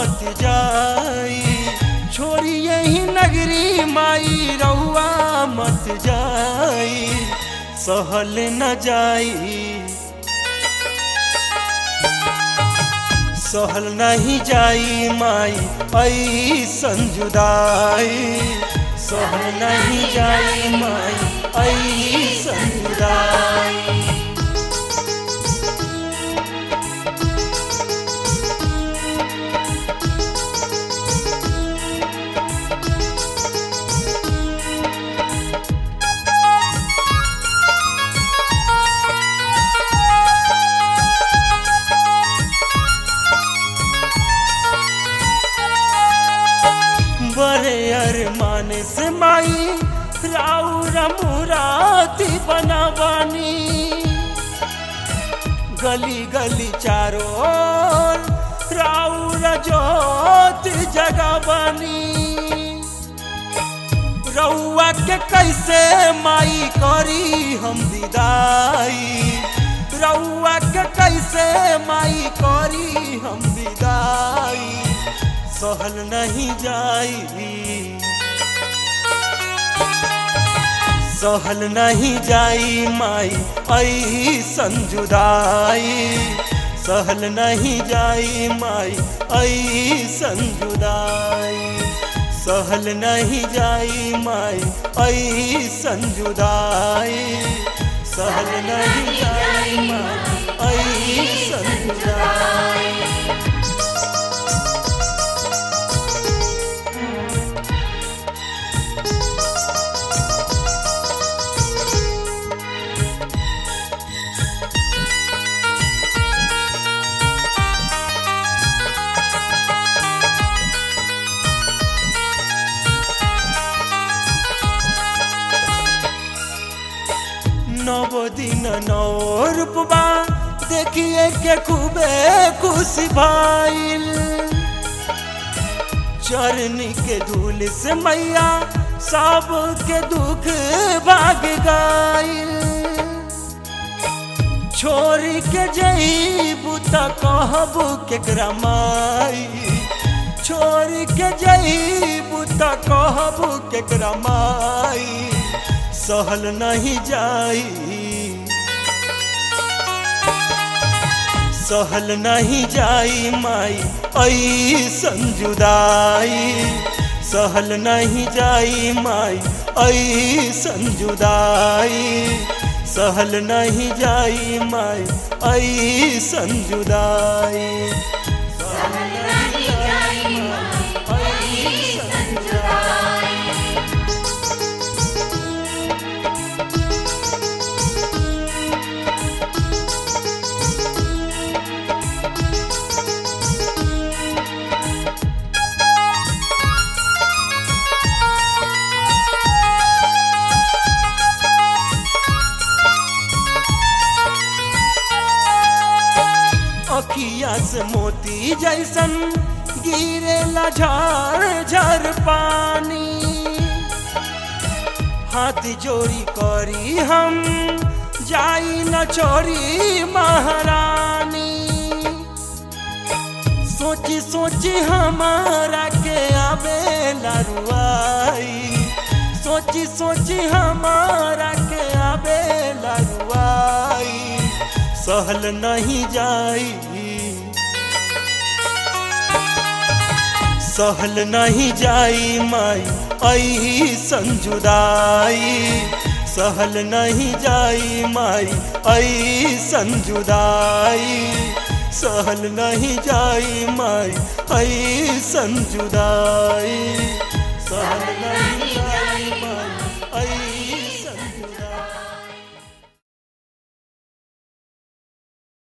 मत जाई, छोड़ी यही नगरी माई रउआ मत जाई, सहल न जाई, सहल नहीं जाई माई ऐसन जुदाई, सहल नहीं जाई माई ऐसन जुदाई। बड़े अरमान से माई राउर मुराती बनावानी, गली गली चारों ओर राउर जोत जगावानी, रउआ के कैसे माई करी हम विदाई, रउआ के कैसे माई करी हम विदाई, सहल नहीं जाई, सहल नहीं जाई माई ऐसन जुदाई, सहल नहीं जाई माई ऐसन जुदाई, सहल नहीं जाई माई ऐसन जुदाई, सहल नहीं जाई माई ऐसन जुदाई। नव दिन नौ रूपबा देखिए के खूबे खुशी भाईल, चरनी के धूल से मैया सब के दुख भाग गईल, छोरी के जईबू त कहबू केकरा माई, छोरी के जईबू त कहबू केकरा माई, सहल नहीं जाई, सहल नहीं जाई माई ऐसन जुदाई, सहल नहीं जाई माई ऐसन जुदाई, सहल नहीं जाई माई ऐसन जुदाई, सहल नहीं जाई माई ऐसन जुदाई। अखिया से मोती जैसन गिरेला झर झर पानी, हाथ जोड़ी करी हम जाई न छोड़ी महारानी, सोची सोची हमारा के आवेला रुआई, सोची सोची हमारा के आवेला रुआई, सहल नहीं जाई, सहल नहीं जाई माई ऐसन जुदाई, सहल नहीं जाई माई ऐसन जुदाई, सहल नहीं जाई माई ऐसन जुदाई, सहल नहीं